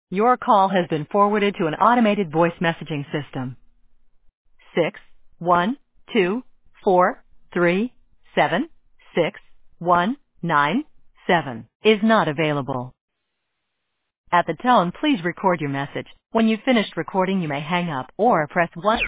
Your call has been forwarded to an automated voice messaging system. 61243761197 is not available. At the tone, please record your message. When you've finished recording, you may hang up or press 1.